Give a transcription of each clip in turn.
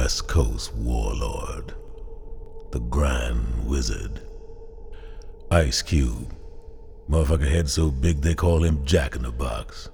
West Coast warlord, the Grand Wizard, Ice Cube. Motherfucker head so big they call him Jack in the Box.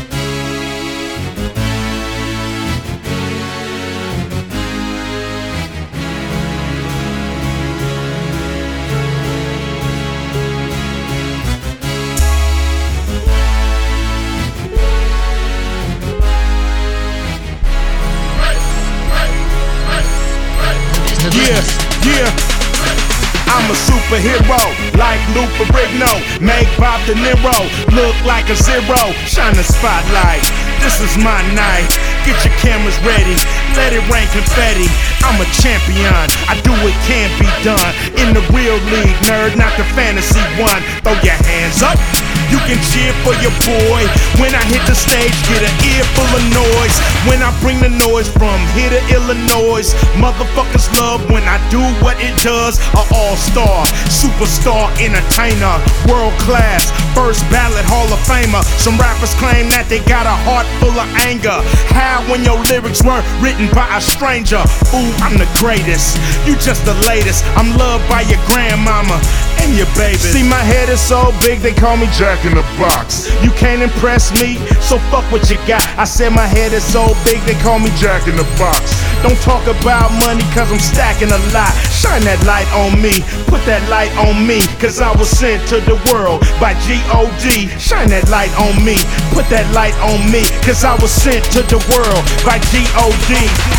Yeah, I'm a superhero, like Lou Ferrigno. Make Bob De Niro look like a zero. Shine the spotlight, this is my night. Get your cameras ready, let it rain confetti. I'm a champion, I do what can be done. In the real league, nerd, not the fantasy one. Throw your hands up, you can cheer for your boy. When I hit the stage, get an ear full of noise. When I bring the noise from here to Illinois, motherfuckers love when I do what it does. A all-star, superstar, entertainer, world class, first ballot Hall of Famer. Some rappers claim that they got a heart full of anger. How when your lyrics weren't written by a stranger? Ooh, I'm the greatest, you just the latest. I'm loved by your grandmama and your baby. See, my head is so big they call me Jack in the Box. You can't impress me, so fuck what you got. I said my head is so big they call me Jack in the Box. Don't talk about money cause I'm stacking a lot. Shine that light on me, put that light on me, cause I was sent to the world by G.O.D. Shine that light on me, put that light on me, cause I was sent to the world by G.O.D.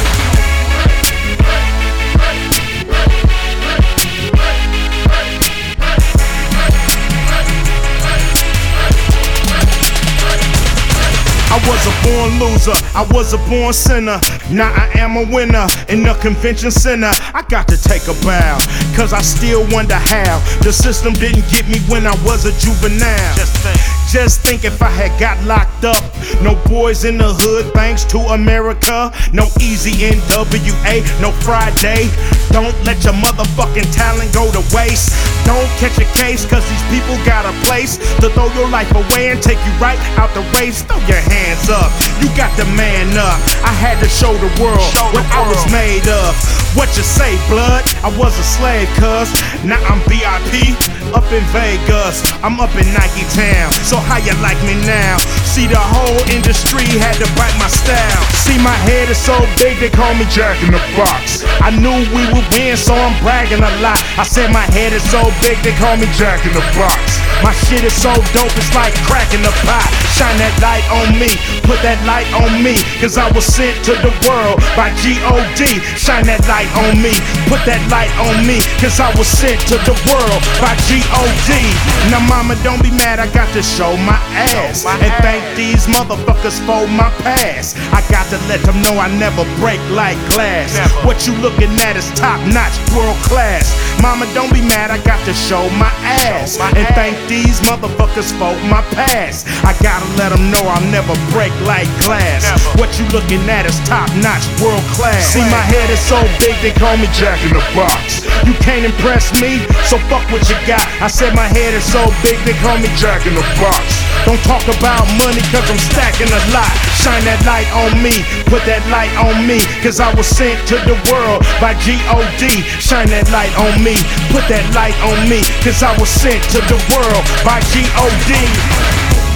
I was a born loser, I was a born sinner. Now I am a winner in the convention center. I got to take a bow, cause I still wonder how the system didn't get me when I was a juvenile. Just think if I had got locked up. No boys in the hood, thanks to America. No easy NWA, no Friday. Don't let your motherfucking talent go to waste. Don't catch a case, cause these people got a place to throw your life away and take you right out the race. Throw your hands up, you got to man up. I had to show the world what I was made of. What you say, blood? I was a slave, cuz now I'm VIP up in Vegas. I'm up in Nike Town, so how you like me now? See, the whole industry had to bite my style. See, my head is so big they call me Jack in the Box. I knew we would win, so I'm bragging a lot. I said my head is so big they call me Jack in the Box. My shit is so dope, it's like cracking the pot. Shine that light on me, put that light on me, cause I was sent to the world by G.O.D. Shine that light on me, put that light on me, cause I was sent to the world by G.O.D. Now mama, don't be mad, I got to show my ass and thank these motherfuckers for my past. I got to let them know I never break like glass. What you looking at is top notch, world class. Mama, don't be mad, I got to show my ass and thank these motherfuckers for my past. I gotta let them know I'll never break like glass. What you looking at is top notch, world class. See, my head is so big they call me Jack in the Box. You can't impress me, so fuck what you got. I said my head is so big they call me Jack in the Box. Don't talk about money cause I'm stacking a lot. Shine that light on me, put that light on me, cause I was sent to the world by G.O.D. Shine that light on me, put that light on me, cause I was sent to the world by G.O.D.